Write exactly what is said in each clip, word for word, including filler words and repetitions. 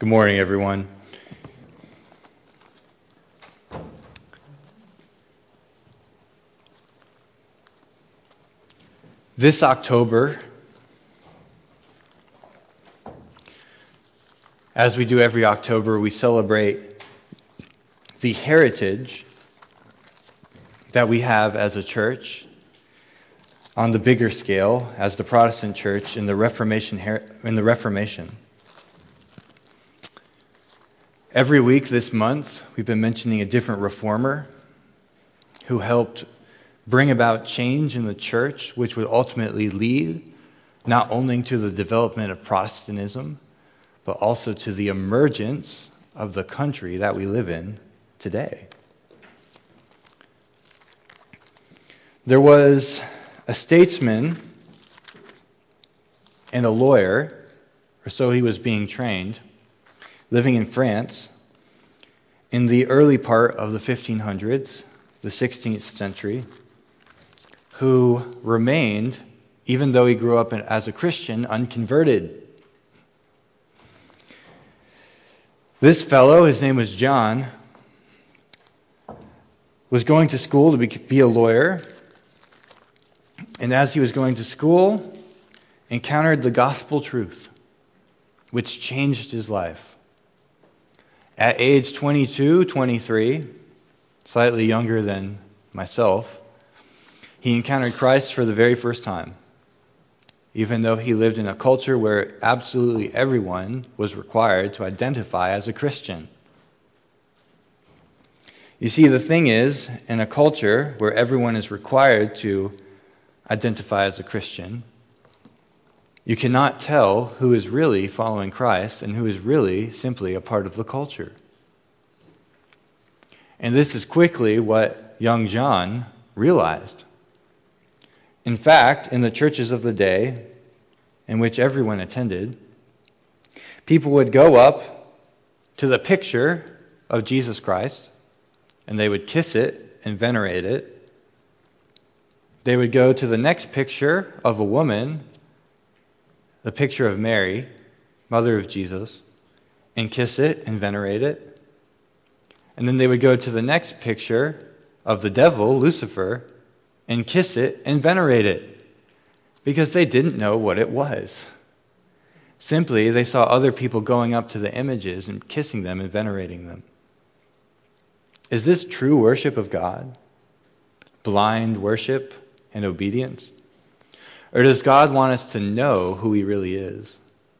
Good morning, everyone. This October, as we do every October, we celebrate the heritage that we have as a church on the bigger scale as the Protestant church in the Reformation. In the Reformation. Every week this month, we've been mentioning a different reformer who helped bring about change in the church, which would ultimately lead not only to the development of Protestantism, but also to the emergence of the country that we live in today. There was a statesman and a lawyer, or so he was being trained, living in France in the early part of the fifteen hundreds, the sixteenth century, who remained, even though he grew up as a Christian, unconverted. This fellow, his name was John, was going to school to be, be a lawyer, and as he was going to school, encountered the gospel truth, which changed his life. At age twenty-two, twenty-three, slightly younger than myself, he encountered Christ for the very first time, even though he lived in a culture where absolutely everyone was required to identify as a Christian. You see, the thing is, in a culture where everyone is required to identify as a Christian, you cannot tell who is really following Christ and who is really simply a part of the culture. And this is quickly what young John realized. In fact, in the churches of the day, in which everyone attended, people would go up to the picture of Jesus Christ, and they would kiss it and venerate it. They would go to the next picture of a woman, the picture of Mary, mother of Jesus, and kiss it and venerate it. And then they would go to the next picture of the devil, Lucifer, and kiss it and venerate it, because they didn't know what it was. Simply, they saw other people going up to the images and kissing them and venerating them. Is this true worship of God? Blind worship and obedience? Or does God want us to know who He really is?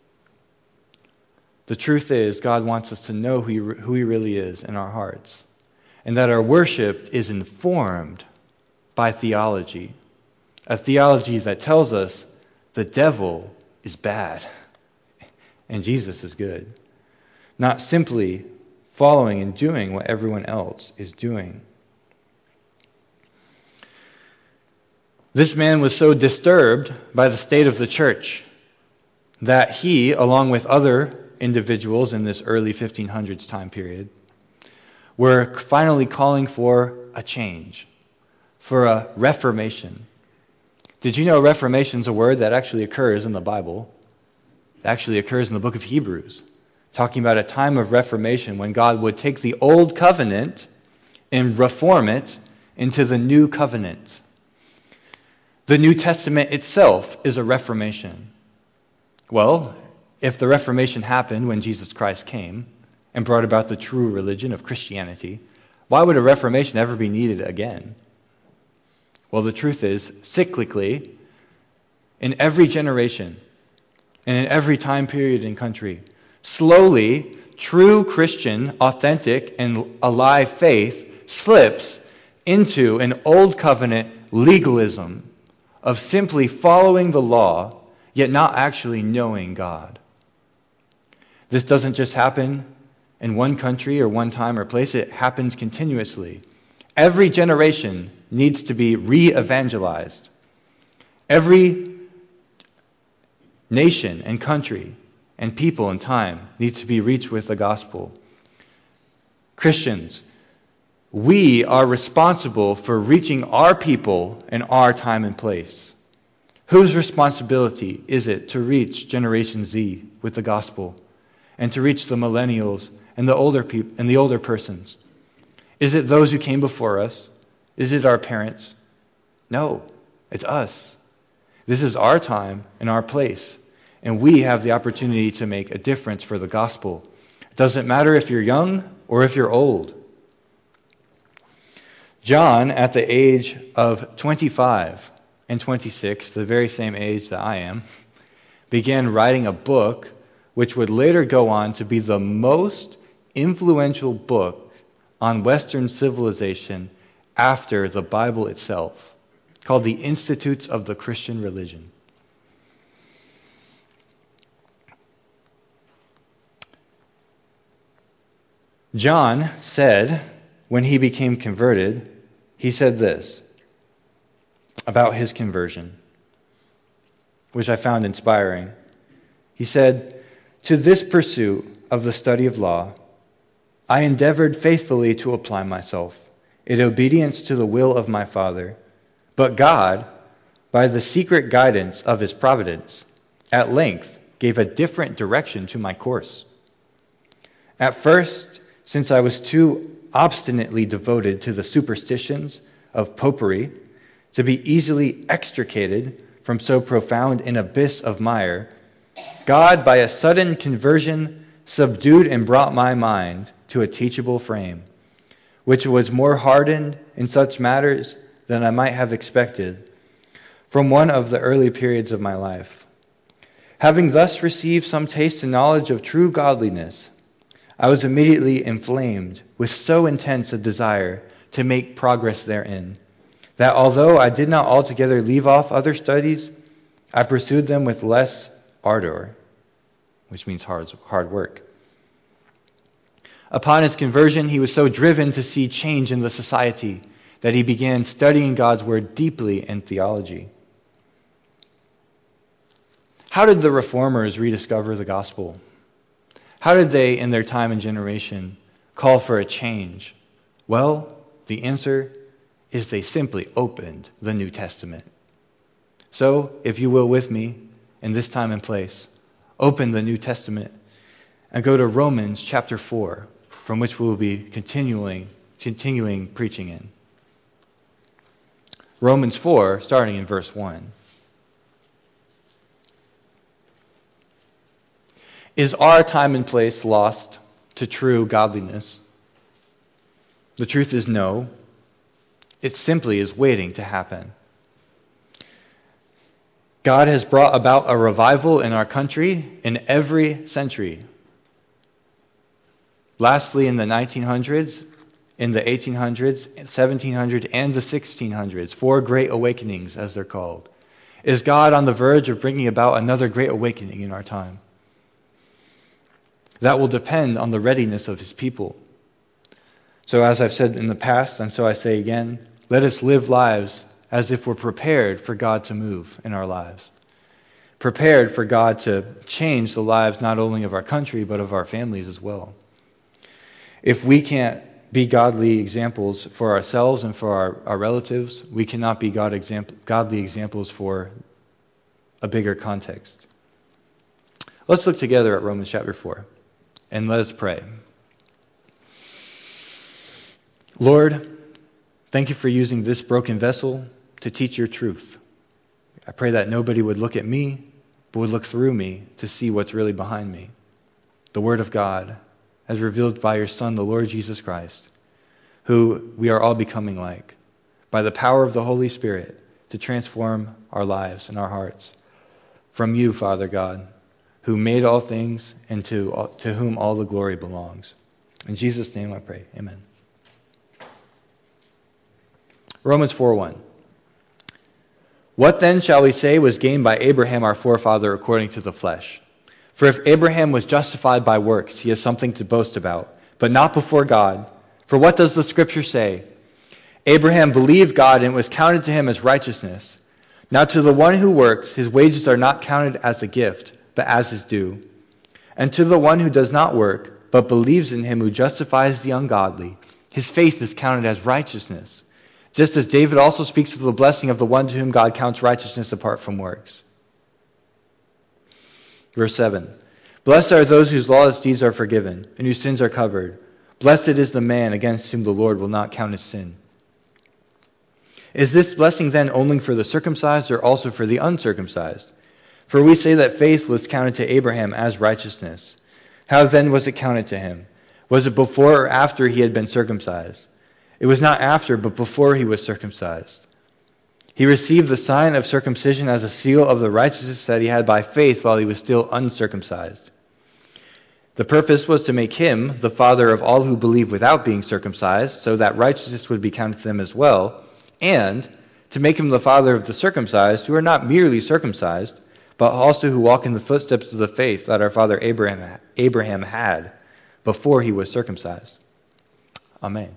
The truth is, God wants us to know who He, who he really is in our hearts, and that our worship is informed by theology, a theology that tells us the devil is bad and Jesus is good, not simply following and doing what everyone else is doing. This man was so disturbed by the state of the church that he, along with other individuals in this early fifteen hundreds time period, were finally calling for a change, for a reformation. Did you know reformation is a word that actually occurs in the Bible? It actually occurs in the book of Hebrews, talking about a time of reformation when God would take the old covenant and reform it into the new covenant. The New Testament itself is a reformation. Well, if the Reformation happened when Jesus Christ came and brought about the true religion of Christianity, why would a reformation ever be needed again? Well, the truth is, cyclically, in every generation and in every time period and country, slowly, true Christian, authentic, and alive faith slips into an old covenant legalism of simply following the law, yet not actually knowing God. This doesn't just happen in one country or one time or place. It happens continuously. Every generation needs to be re-evangelized. Every nation and country and people and time needs to be reached with the gospel. Christians, we are responsible for reaching our people in our time and place. Whose responsibility is it to reach Generation Z with the gospel and to reach the millennials and the older people and the older persons? Is it those who came before us? Is it our parents? No, it's us. This is our time and our place, and we have the opportunity to make a difference for the gospel. It doesn't matter if you're young or if you're old. John, at the age of twenty-five and twenty-six, the very same age that I am, began writing a book which would later go on to be the most influential book on Western civilization after the Bible itself, called the Institutes of the Christian Religion. John said, when he became converted, he said this about his conversion, which I found inspiring. He said, "To this pursuit of the study of law, I endeavored faithfully to apply myself, in obedience to the will of my Father. But God, by the secret guidance of his providence, at length gave a different direction to my course. At first, since I was too obstinately devoted to the superstitions of popery to be easily extricated from so profound an abyss of mire, God, by a sudden conversion, subdued and brought my mind to a teachable frame, which was more hardened in such matters than I might have expected from one of the early periods of my life. Having thus received some taste and knowledge of true godliness, I was immediately inflamed with so intense a desire to make progress therein, that although I did not altogether leave off other studies, I pursued them with less ardor," which means hard, hard work. Upon his conversion, he was so driven to see change in the society that he began studying God's word deeply in theology. How did the reformers rediscover the gospel? How did they, in their time and generation, call for a change? Well, the answer is they simply opened the New Testament. So, if you will with me, in this time and place, open the New Testament and go to Romans chapter four, from which we will be continuing, continuing preaching in. Romans four, starting in verse one. Is our time and place lost to true godliness? The truth is no. It simply is waiting to happen. God has brought about a revival in our country in every century. Lastly, in the nineteen hundreds, in the eighteen hundreds, seventeen hundreds, and the sixteen hundreds, four great awakenings, as they're called. Is God on the verge of bringing about another great awakening in our time? That will depend on the readiness of his people. So as I've said in the past, and so I say again, let us live lives as if we're prepared for God to move in our lives. Prepared for God to change the lives not only of our country, but of our families as well. If we can't be godly examples for ourselves and for our, our relatives, we cannot be God example, godly examples for a bigger context. Let's look together at Romans chapter four, and let us pray. Lord, thank you for using this broken vessel to teach your truth. I pray that nobody would look at me, but would look through me to see what's really behind me. The Word of God, as revealed by your Son, the Lord Jesus Christ, who we are all becoming like, by the power of the Holy Spirit, to transform our lives and our hearts. From you, Father God, who made all things and to, to whom all the glory belongs. In Jesus' name I pray. Amen. Romans four one. What then shall we say was gained by Abraham our forefather according to the flesh? For if Abraham was justified by works, he has something to boast about, but not before God. For what does the Scripture say? Abraham believed God, and it was counted to him as righteousness. Now to the one who works, his wages are not counted as a gift, but as his due. And to the one who does not work, but believes in him who justifies the ungodly, his faith is counted as righteousness. Just as David also speaks of the blessing of the one to whom God counts righteousness apart from works. Verse seven. Blessed are those whose lawless deeds are forgiven, and whose sins are covered. Blessed is the man against whom the Lord will not count his sin. Is this blessing then only for the circumcised or also for the uncircumcised? For we say that faith was counted to Abraham as righteousness. How then was it counted to him? Was it before or after he had been circumcised? It was not after, but before he was circumcised. He received the sign of circumcision as a seal of the righteousness that he had by faith while he was still uncircumcised. The purpose was to make him the father of all who believe without being circumcised, so that righteousness would be counted to them as well, and to make him the father of the circumcised, who are not merely circumcised, but also who walk in the footsteps of the faith that our father Abraham, Abraham had before he was circumcised. Amen.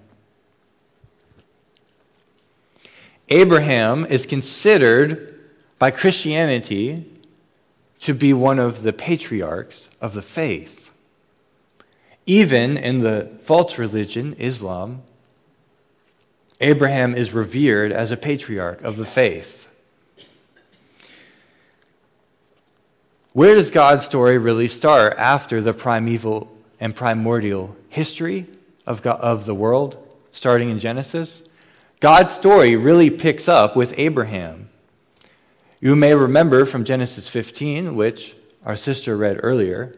Abraham is considered by Christianity to be one of the patriarchs of the faith. Even in the false religion, Islam, Abraham is revered as a patriarch of the faith. Where does God's story really start after the primeval and primordial history of God, of the world, starting in Genesis? God's story really picks up with Abraham. You may remember from Genesis fifteen, which our sister read earlier,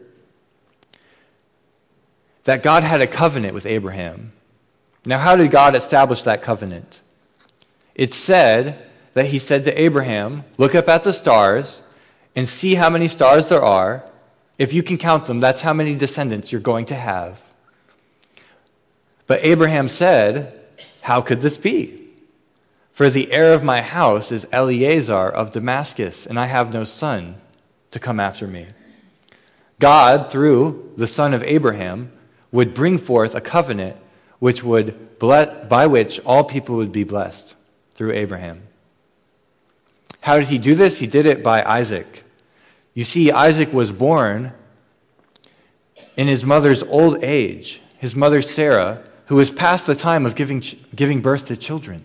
that God had a covenant with Abraham. Now, how did God establish that covenant? It said that he said to Abraham, look up at the stars and see how many stars there are. If you can count them, that's how many descendants you're going to have. But Abraham said, how could this be? For the heir of my house is Eliezer of Damascus, and I have no son to come after me. God, through the son of Abraham, would bring forth a covenant which would bless, by which all people would be blessed through Abraham. How did he do this? He did it by Isaac. You see, Isaac was born in his mother's old age, his mother Sarah, who was past the time of giving, giving birth to children.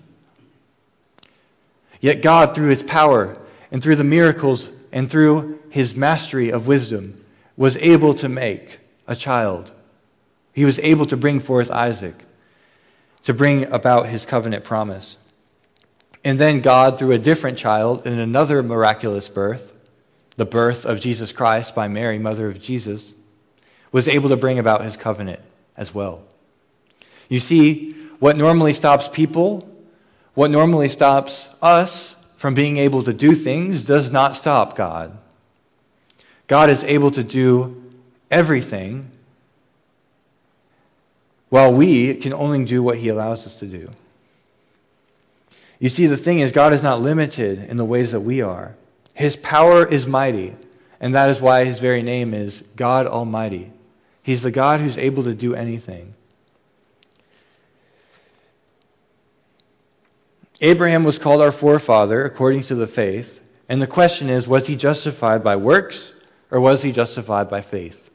Yet God, through his power and through the miracles and through his mastery of wisdom, was able to make a child. He was able to bring forth Isaac, to bring about his covenant promise. And then God, through a different child in another miraculous birth, the birth of Jesus Christ by Mary, mother of Jesus, was able to bring about his covenant as well. You see, what normally stops people, what normally stops us from being able to do things, does not stop God. God is able to do everything, while we can only do what he allows us to do. You see, the thing is, God is not limited in the ways that we are. His power is mighty, and that is why his very name is God Almighty. He's the God who's able to do anything. Abraham was called our forefather according to the faith, and the question is, was he justified by works or was he justified by faith?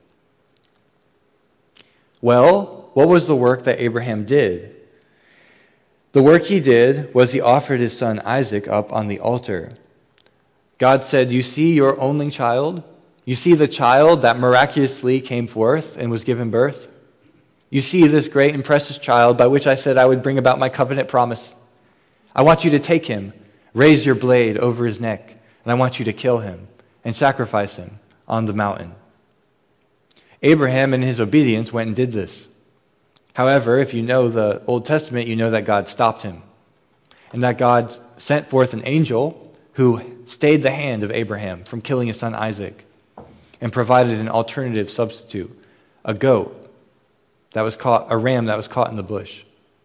Well, what was the work that Abraham did? The work he did was he offered his son Isaac up on the altar. God said, you see your only child? You see the child that miraculously came forth and was given birth? You see this great and precious child by which I said I would bring about my covenant promise? I want you to take him, raise your blade over his neck, and I want you to kill him and sacrifice him on the mountain. Abraham, in his obedience, went and did this. However, if you know the Old Testament, you know that God stopped him, and that God sent forth an angel who stayed the hand of Abraham from killing his son Isaac and provided an alternative substitute, a goat that was caught, a ram that was caught in the bush.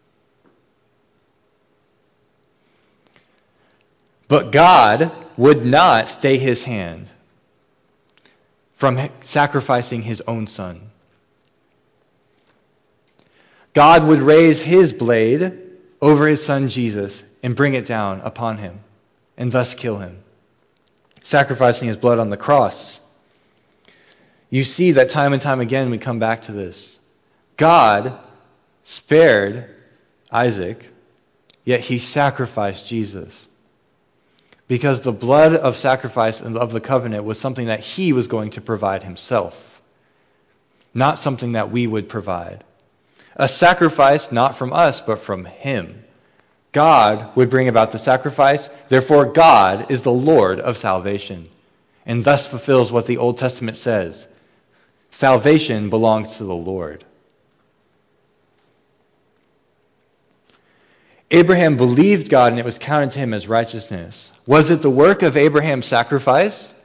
But God would not stay his hand from sacrificing his own son. God would raise his blade over his son Jesus and bring it down upon him and thus kill him, sacrificing his blood on the cross. You see that time and time again we come back to this. God spared Isaac, yet he sacrificed Jesus. Because the blood of sacrifice and of the covenant was something that he was going to provide himself. not something that we would provide. A sacrifice not from us, but from him. God would bring about the sacrifice. Therefore, God is the Lord of salvation, and thus fulfills what the Old Testament says. Salvation belongs to the Lord. Abraham believed God, and it was counted to him as righteousness. Was it the work of Abraham's sacrifice?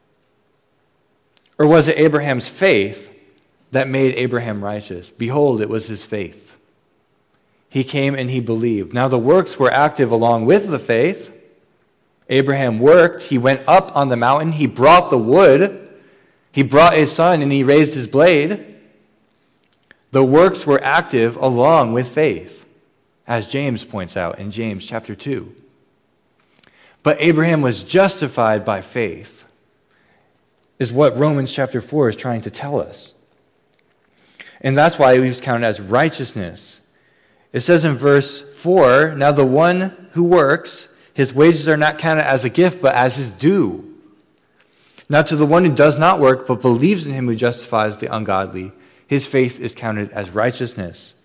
Or was it Abraham's faith that made Abraham righteous? Behold, it was his faith. He came and he believed. Now the works were active along with the faith. Abraham worked. He went up on the mountain. He brought the wood. He brought his son and he raised his blade. The works were active along with faith, as James points out in James chapter two. But Abraham was justified by faith, is what Romans chapter four is trying to tell us. And that's why he was counted as righteousness. It says in verse four, now the one who works, his wages are not counted as a gift, but as his due. Now to the one who does not work, but believes in him who justifies the ungodly, his faith is counted as righteousness.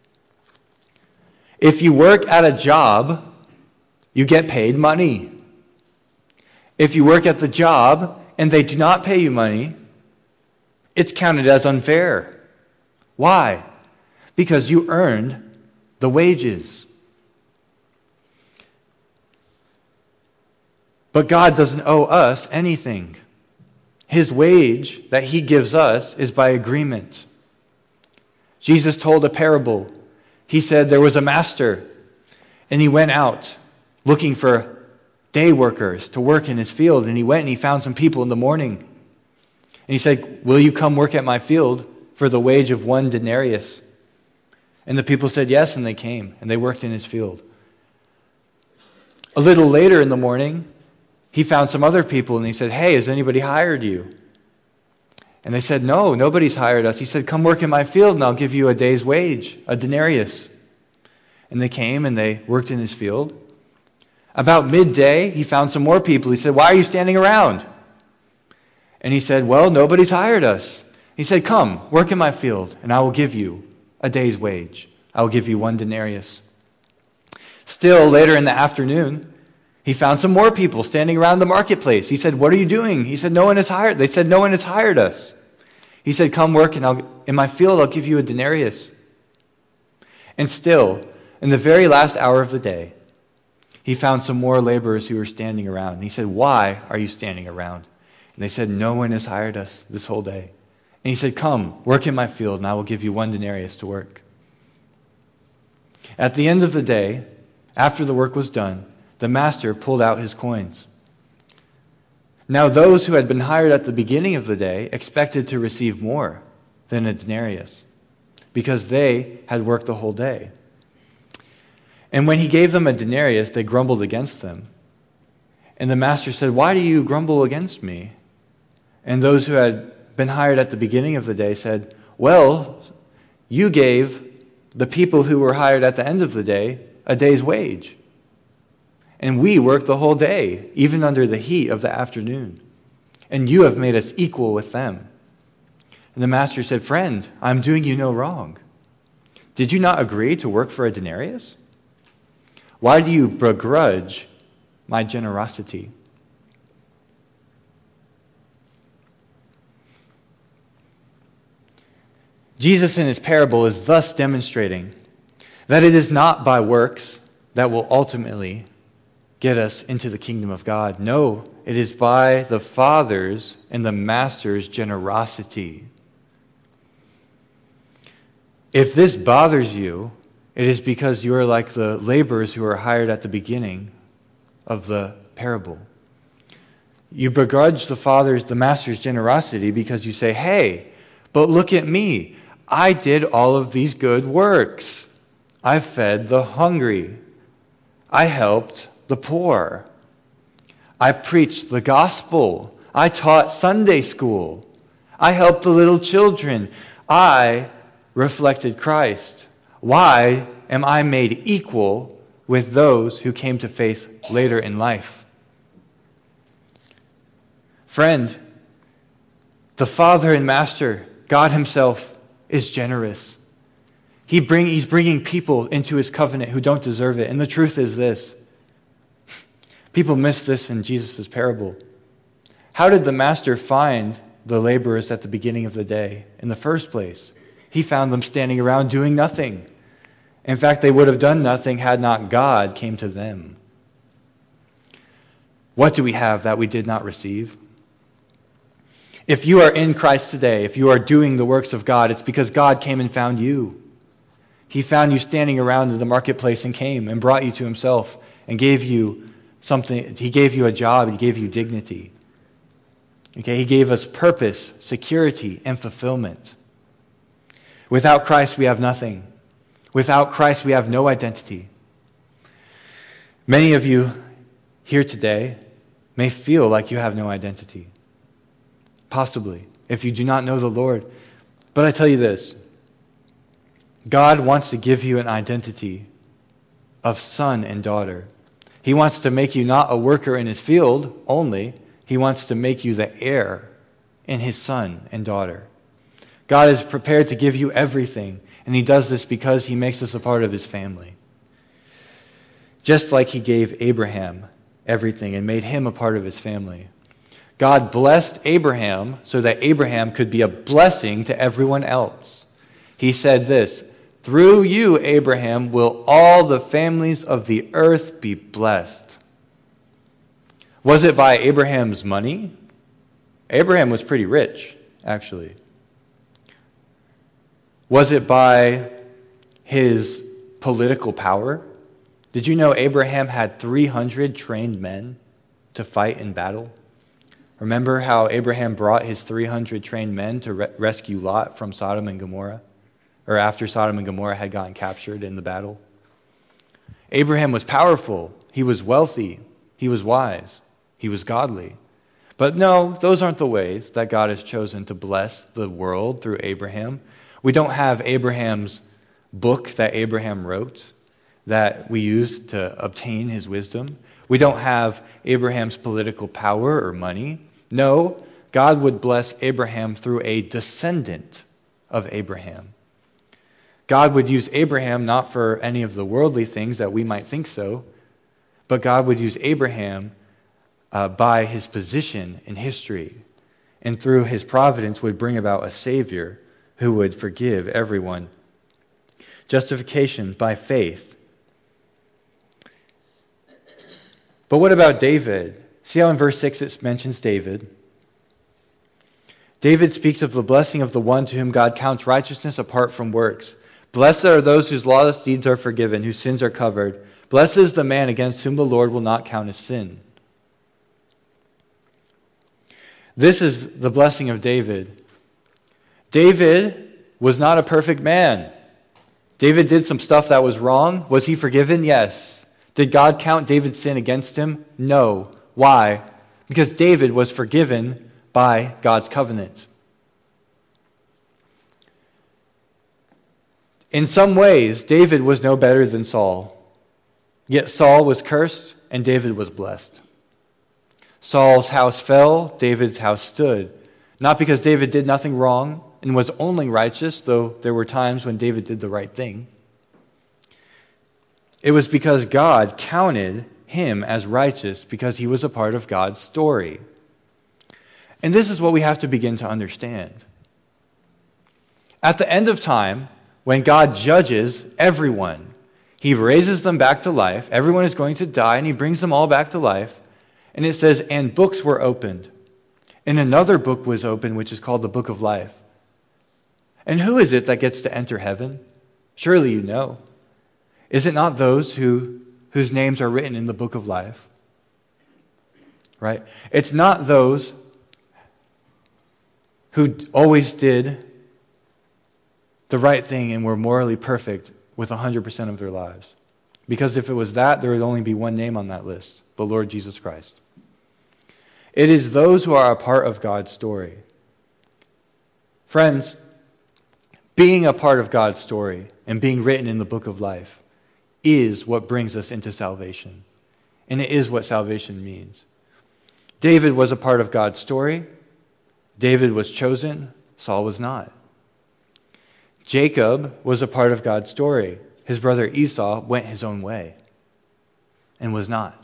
If you work at a job, you get paid money. If you work at the job and they do not pay you money, it's counted as unfair. Why? Because you earned the wages. But God doesn't owe us anything. His wage that he gives us is by agreement. Jesus told a parable. He said there was a master, and he went out looking for day workers to work in his field, and he went and he found some people in the morning. And he said, will you come work at my field for the wage of one denarius? And the people said yes, and they came, and they worked in his field. A little later in the morning, he found some other people, and he said, hey, has anybody hired you? And they said, no, nobody's hired us. He said, come work in my field, and I'll give you a day's wage, a denarius. And they came, and they worked in his field. About midday, he found some more people. He said, why are you standing around? And he said, well, nobody's hired us. He said, come, work in my field, and I will give you a day's wage. I will give you one denarius. Still, later in the afternoon, he found some more people standing around the marketplace. He said, what are you doing? He said, no one has hired. They said, no one has hired us. He said, come work and I'll, in my field, I'll give you a denarius. And still, in the very last hour of the day, he found some more laborers who were standing around. And he said, why are you standing around? And they said, no one has hired us this whole day. And he said, come, work in my field, and I will give you one denarius to work. At the end of the day, after the work was done, the master pulled out his coins. Now those who had been hired at the beginning of the day expected to receive more than a denarius, because they had worked the whole day. And when he gave them a denarius, they grumbled against them. And the master said, why do you grumble against me? And those who had been hired at the beginning of the day said, well, you gave the people who were hired at the end of the day a day's wage. And we worked the whole day, even under the heat of the afternoon. And you have made us equal with them. And the master said, friend, I'm doing you no wrong. Did you not agree to work for a denarius? Why do you begrudge my generosity? Jesus in his parable is thus demonstrating that it is not by works that will ultimately get us into the kingdom of God. No, it is by the Father's and the Master's generosity. If this bothers you, it is because you are like the laborers who are hired at the beginning of the parable. You begrudge the Father's, the Master's generosity because you say, hey, but look at me. I did all of these good works. I fed the hungry. I helped the poor. I preached the gospel. I taught Sunday school. I helped the little children. I reflected Christ. Why am I made equal with those who came to faith later in life? Friend, the Father and Master, God himself, is generous. He bring, he's bringing people into his covenant who don't deserve it. And the truth is this. People miss this in Jesus' parable. How did the master find the laborers at the beginning of the day in the first place? He found them standing around doing nothing. In fact, they would have done nothing had not God came to them. What do we have that we did not receive? If you are in Christ today, if you are doing the works of God, it's because God came and found you. He found you standing around in the marketplace and came and brought you to himself and gave you something. He gave you a job. He gave you dignity. Okay, he gave us purpose, security, and fulfillment. Without Christ, we have nothing. Without Christ, we have no identity. Many of you here today may feel like you have no identity. Possibly, if you do not know the Lord. But I tell you this. God wants to give you an identity of son and daughter. He wants to make you not a worker in his field only. He wants to make you the heir in his son and daughter. God is prepared to give you everything, and he does this because he makes us a part of his family. Just like he gave Abraham everything and made him a part of his family. God blessed Abraham so that Abraham could be a blessing to everyone else. He said this, "Through you, Abraham, will all the families of the earth be blessed." Was it by Abraham's money? Abraham was pretty rich, actually. Was it by his political power? Did you know Abraham had three hundred trained men to fight in battle? Remember how Abraham brought his three hundred trained men to re- rescue Lot from Sodom and Gomorrah? Or after Sodom and Gomorrah had gotten captured in the battle? Abraham was powerful. He was wealthy. He was wise. He was godly. But no, those aren't the ways that God has chosen to bless the world through Abraham. We don't have Abraham's book that Abraham wrote that we use to obtain his wisdom. We don't have Abraham's political power or money. No, God would bless Abraham through a descendant of Abraham. God would use Abraham not for any of the worldly things that we might think so, but God would use Abraham uh, by his position in history, and through his providence would bring about a Savior who would forgive everyone. Justification by faith. But what about David? See how in verse six it mentions David. David speaks of the blessing of the one to whom God counts righteousness apart from works. Blessed are those whose lawless deeds are forgiven, whose sins are covered. Blessed is the man against whom the Lord will not count his sin. This is the blessing of David. David was not a perfect man. David did some stuff that was wrong. Was he forgiven? Yes. Did God count David's sin against him? No. Why? Because David was forgiven by God's covenant. In some ways, David was no better than Saul. Yet Saul was cursed and David was blessed. Saul's house fell, David's house stood. Not because David did nothing wrong and was only righteous, though there were times when David did the right thing. It was because God counted him as righteous because he was a part of God's story. And this is what we have to begin to understand. At the end of time, when God judges everyone, he raises them back to life. Everyone is going to die, and he brings them all back to life. And it says, and books were opened. And another book was opened, which is called the Book of Life. And who is it that gets to enter heaven? Surely you know. Is it not those who whose names are written in the Book of Life? Right? It's not those who always did the right thing and were morally perfect with one hundred percent of their lives. Because if it was that, there would only be one name on that list, the Lord Jesus Christ. It is those who are a part of God's story. Friends, being a part of God's story and being written in the Book of Life is what brings us into salvation. And it is what salvation means. David was a part of God's story. David was chosen. Saul was not. Jacob was a part of God's story. His brother Esau went his own way and was not.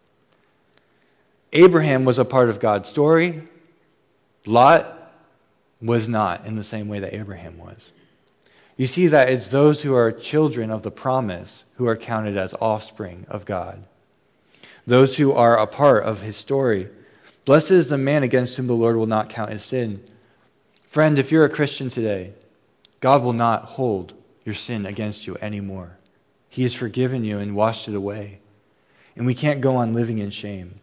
Abraham was a part of God's story. Lot was not in the same way that Abraham was. You see that it's those who are children of the promise who are counted as offspring of God. Those who are a part of his story. Blessed is the man against whom the Lord will not count his sin. Friend, if you're a Christian today, God will not hold your sin against you anymore. He has forgiven you and washed it away. And we can't go on living in shame.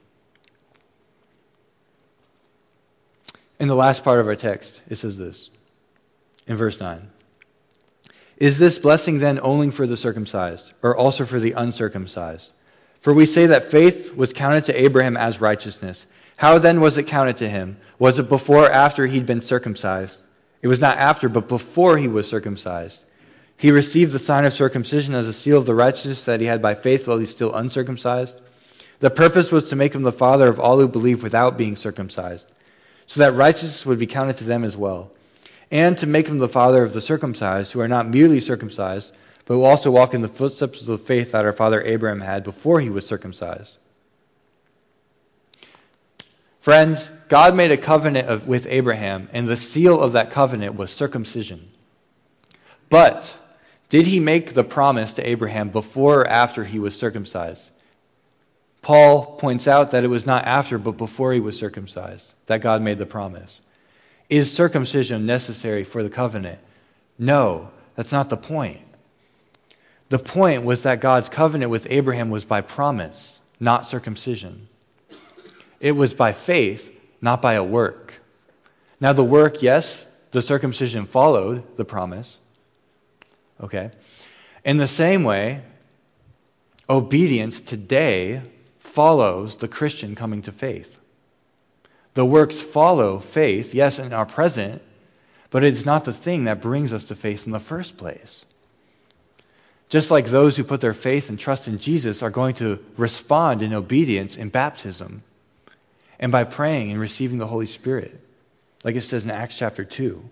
In the last part of our text, it says this, in verse nine. Is this blessing then only for the circumcised, or also for the uncircumcised? For we say that faith was counted to Abraham as righteousness. How then was it counted to him? Was it before or after he'd been circumcised? It was not after, but before he was circumcised. He received the sign of circumcision as a seal of the righteousness that he had by faith while he's still uncircumcised. The purpose was to make him the father of all who believe without being circumcised, so that righteousness would be counted to them as well, and to make him the father of the circumcised, who are not merely circumcised, but who also walk in the footsteps of the faith that our father Abraham had before he was circumcised. Friends, God made a covenant of, with Abraham, and the seal of that covenant was circumcision. But did he make the promise to Abraham before or after he was circumcised? Paul points out that it was not after, but before he was circumcised, that God made the promise. Is circumcision necessary for the covenant? No, that's not the point. The point was that God's covenant with Abraham was by promise, not circumcision. It was by faith, not by a work. Now the work, yes, the circumcision followed the promise. Okay. In the same way, obedience today follows the Christian coming to faith. The works follow faith, yes, in our present, but it's not the thing that brings us to faith in the first place. Just like those who put their faith and trust in Jesus are going to respond in obedience in baptism and by praying and receiving the Holy Spirit, like it says in Acts chapter two.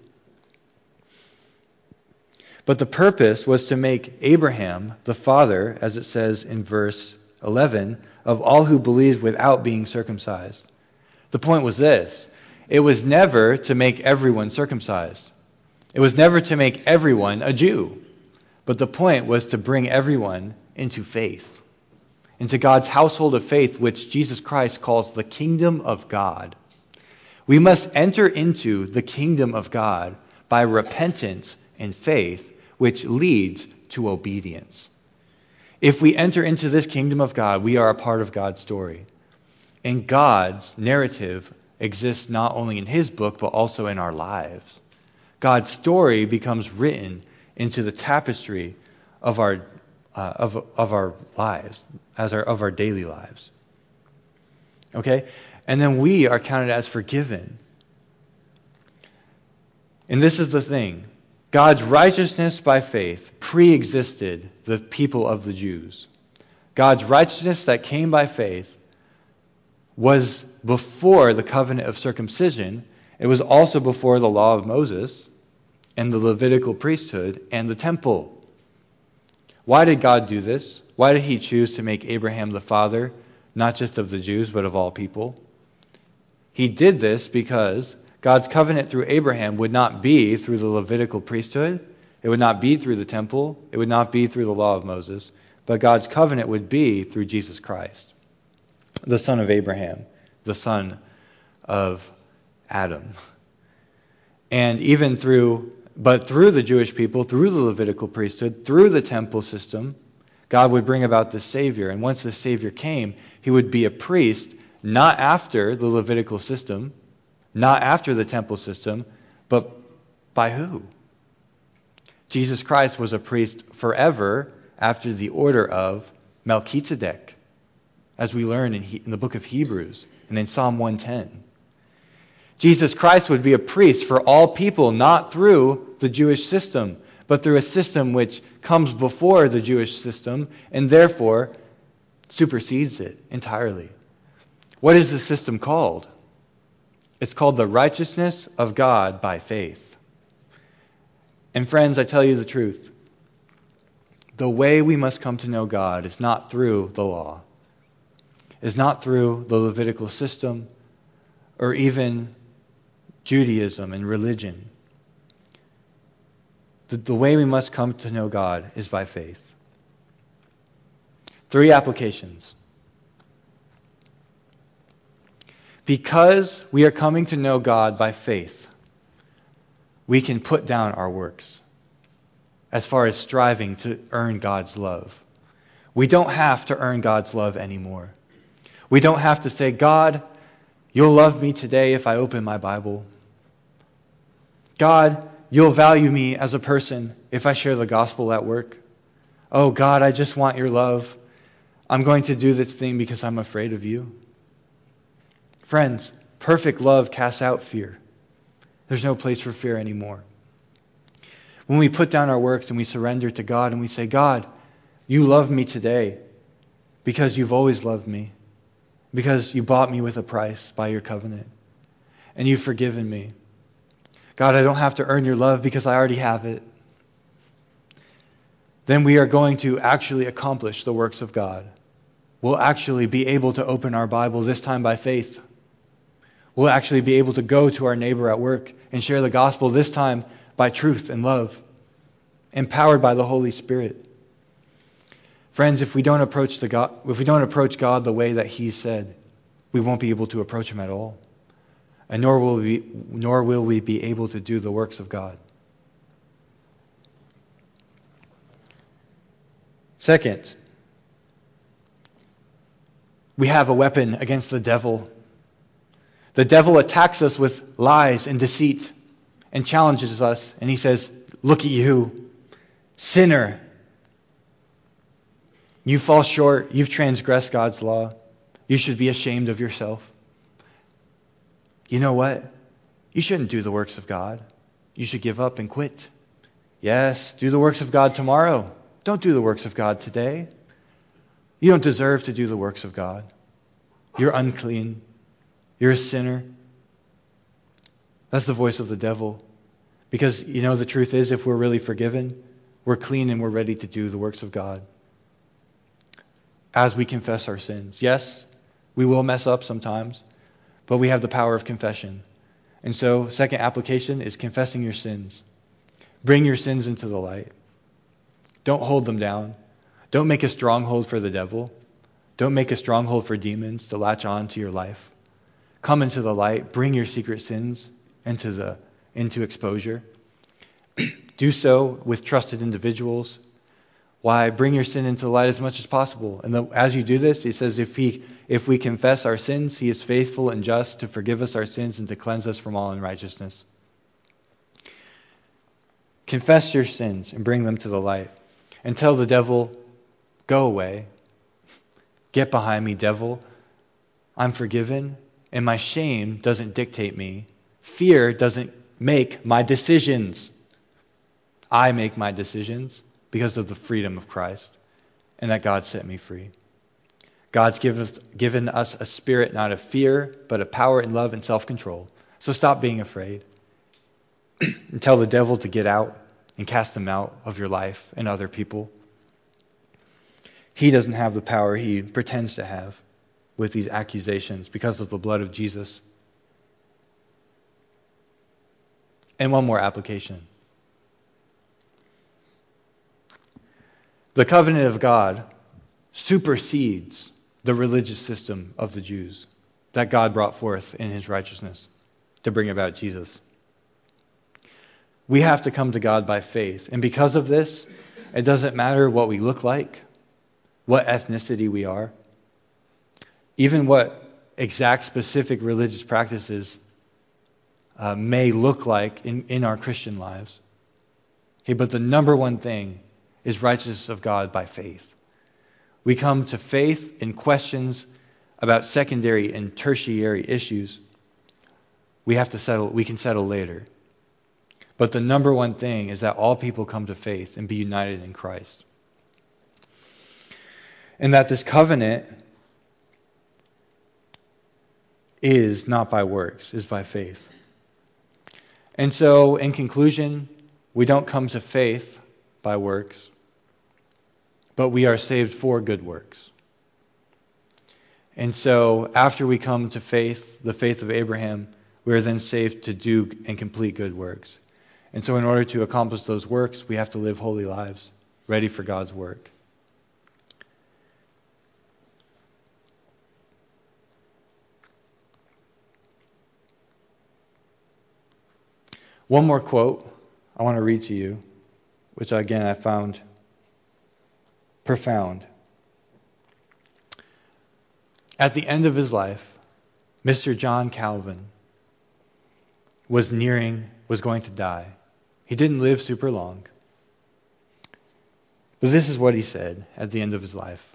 But the purpose was to make Abraham the father, as it says in verse eleven, of all who believed without being circumcised. The point was this: it was never to make everyone circumcised. It was never to make everyone a Jew. But the point was to bring everyone into faith, into God's household of faith, which Jesus Christ calls the kingdom of God. We must enter into the kingdom of God by repentance and faith, which leads to obedience. If we enter into this kingdom of God, we are a part of God's story. And God's narrative exists not only in his book, but also in our lives. God's story becomes written into the tapestry of our uh, of of our lives, as our of our daily lives. Okay? And then we are counted as forgiven. And this is the thing. God's righteousness by faith pre-existed the people of the Jews. God's righteousness that came by faith was before the covenant of circumcision. It was also before the law of Moses and the Levitical priesthood and the temple. Why did God do this? Why did he choose to make Abraham the father, not just of the Jews, but of all people? He did this because God's covenant through Abraham would not be through the Levitical priesthood. It would not be through the temple. It would not be through the law of Moses. But God's covenant would be through Jesus Christ, the son of Abraham, the son of Adam. And even through, but through the Jewish people, through the Levitical priesthood, through the temple system, God would bring about the Savior. And once the Savior came, he would be a priest, not after the Levitical system, not after the temple system, but by who? Jesus Christ was a priest forever after the order of Melchizedek, as we learn in, he, in the book of Hebrews and in Psalm one ten. Jesus Christ would be a priest for all people, not through the Jewish system, but through a system which comes before the Jewish system and therefore supersedes it entirely. What is the system called? It's called the righteousness of God by faith. And friends, I tell you the truth. The way we must come to know God is not through the law, is not through the Levitical system or even Judaism and religion. The, the way we must come to know God is by faith. Three applications. Because we are coming to know God by faith, we can put down our works as far as striving to earn God's love. We don't have to earn God's love anymore. We don't have to say, God, you'll love me today if I open my Bible. God, you'll value me as a person if I share the gospel at work. Oh, God, I just want your love. I'm going to do this thing because I'm afraid of you. Friends, perfect love casts out fear. There's no place for fear anymore. When we put down our works and we surrender to God and we say, God, you love me today because you've always loved me, because you bought me with a price by your covenant, and you've forgiven me. God, I don't have to earn your love because I already have it. Then we are going to actually accomplish the works of God. We'll actually be able to open our Bible, this time by faith. We'll actually be able to go to our neighbor at work and share the gospel, this time by truth and love, empowered by the Holy Spirit. Friends, if we don't approach the God, if we don't approach God the way that He said, we won't be able to approach Him at all, and nor will we, nor will we be able to do the works of God. Second, we have a weapon against the devil. The devil attacks us with lies and deceit and challenges us, and he says, look at you, sinner. You fall short. You've transgressed God's law. You should be ashamed of yourself. You know what? You shouldn't do the works of God. You should give up and quit. Yes, do the works of God tomorrow. Don't do the works of God today. You don't deserve to do the works of God. You're unclean. You're a sinner. That's the voice of the devil. Because, you know, the truth is, if we're really forgiven, we're clean and we're ready to do the works of God as we confess our sins. Yes, we will mess up sometimes, but we have the power of confession. And so, second application is confessing your sins. Bring your sins into the light. Don't hold them down. Don't make a stronghold for the devil. Don't make a stronghold for demons to latch on to your life. Come into the light. Bring your secret sins into the into exposure. Do so with trusted individuals. Why? Bring your sin into the light as much as possible. And the, as you do this, he says, if he if we confess our sins, he is faithful and just to forgive us our sins and to cleanse us from all unrighteousness. Confess your sins and bring them to the light. And tell the devil, go away. Get behind me, devil. I'm forgiven, and my shame doesn't dictate me. Fear doesn't make my decisions. I make my decisions because of the freedom of Christ and that God set me free. God's given us, given us a spirit not of fear, but of power and love and self-control. So stop being afraid and tell the devil to get out and cast him out of your life and other people. He doesn't have the power he pretends to have with these accusations because of the blood of Jesus. And one more application. The covenant of God supersedes the religious system of the Jews that God brought forth in his righteousness to bring about Jesus. We have to come to God by faith. And because of this, it doesn't matter what we look like, what ethnicity we are, even what exact specific religious practices uh, may look like in, in our Christian lives. Okay, but the number one thing is righteousness of God by faith. We come to faith in questions about secondary and tertiary issues we have to settle, we can settle later. But the number one thing is that all people come to faith and be united in Christ. And that this covenant is not by works, is by faith. And so, in conclusion, we don't come to faith by works, but we are saved for good works. And so after we come to faith, the faith of Abraham, we are then saved to do and complete good works. And so in order to accomplish those works, we have to live holy lives, ready for God's work. One more quote I want to read to you, which again I found profound. At the end of his life, Mister John Calvin was nearing, was going to die. He didn't live super long. But this is what he said at the end of his life.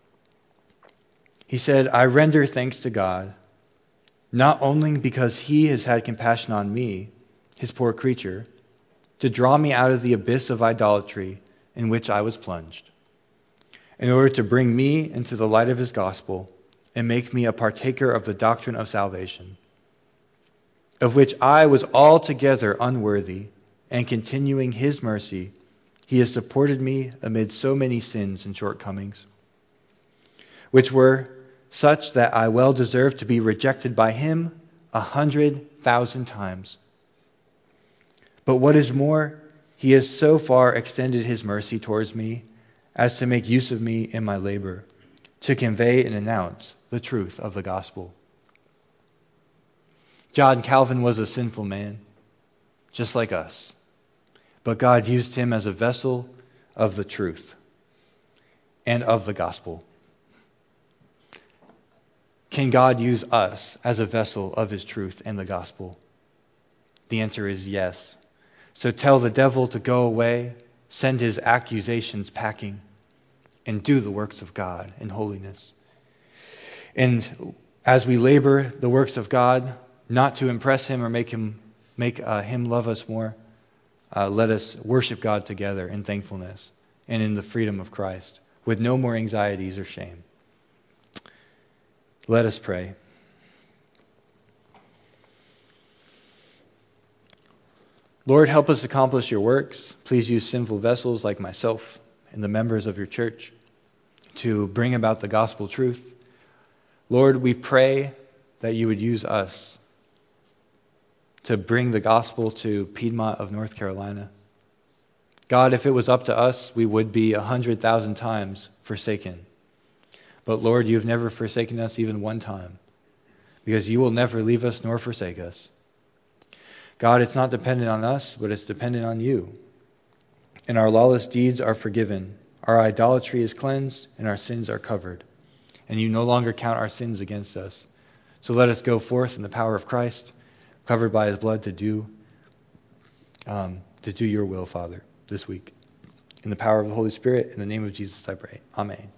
He said, "I render thanks to God, not only because he has had compassion on me, his poor creature, to draw me out of the abyss of idolatry in which I was plunged, in order to bring me into the light of his gospel and make me a partaker of the doctrine of salvation, of which I was altogether unworthy, and continuing his mercy, he has supported me amid so many sins and shortcomings, which were such that I well deserved to be rejected by him a hundred thousand times. But what is more, he has so far extended his mercy towards me as to make use of me in my labor, to convey and announce the truth of the gospel." John Calvin was a sinful man, just like us. But God used him as a vessel of the truth and of the gospel. Can God use us as a vessel of his truth and the gospel? The answer is yes. So tell the devil to go away, send his accusations packing, and do the works of God in holiness. And as we labor the works of God, not to impress him or make him make uh, him love us more, uh, let us worship God together in thankfulness and in the freedom of Christ, with no more anxieties or shame. Let us pray. Lord, help us accomplish your works. Please use sinful vessels like myself and the members of your church to bring about the gospel truth. Lord, we pray that you would use us to bring the gospel to Piedmont of North Carolina. God, if it was up to us, we would be a hundred thousand times forsaken. But Lord, you've never forsaken us even one time, because you will never leave us nor forsake us. God, it's not dependent on us, but it's dependent on you. And our lawless deeds are forgiven. Our idolatry is cleansed, and our sins are covered. And you no longer count our sins against us. So let us go forth in the power of Christ, covered by his blood, to do um, to do your will, Father, this week. In the power of the Holy Spirit, in the name of Jesus I pray. Amen.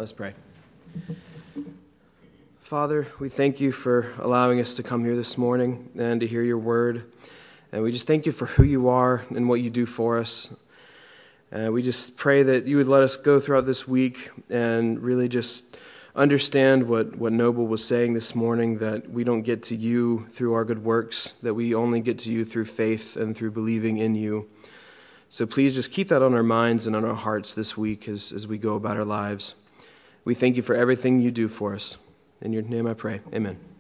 Let's pray. Father, we thank you for allowing us to come here this morning and to hear your word. And we just thank you for who you are and what you do for us. And we just pray that you would let us go throughout this week and really just understand what, what Noble was saying this morning, that we don't get to you through our good works, that we only get to you through faith and through believing in you. So please just keep that on our minds and on our hearts this week as, as we go about our lives. We thank you for everything you do for us. In your name I pray. Amen.